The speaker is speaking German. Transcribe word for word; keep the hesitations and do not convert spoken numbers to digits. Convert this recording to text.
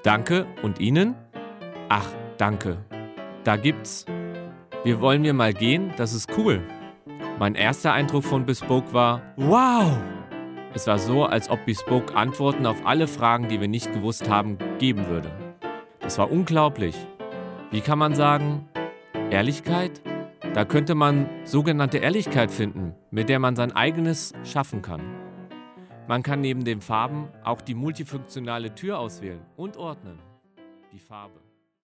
Danke und Ihnen? Ach, danke. Da gibt's. Wir wollen wir mal gehen? Das ist cool. Mein erster Eindruck von Bespoke war, wow! Es war so, als ob Bespoke Antworten auf alle Fragen, die wir nicht gewusst haben, geben würde. Das war unglaublich. Wie kann man sagen, Ehrlichkeit? Da könnte man sogenannte Ehrlichkeit finden, mit der man sein eigenes schaffen kann. Man kann neben den Farben auch die multifunktionale Tür auswählen und ordnen. Die Farbe.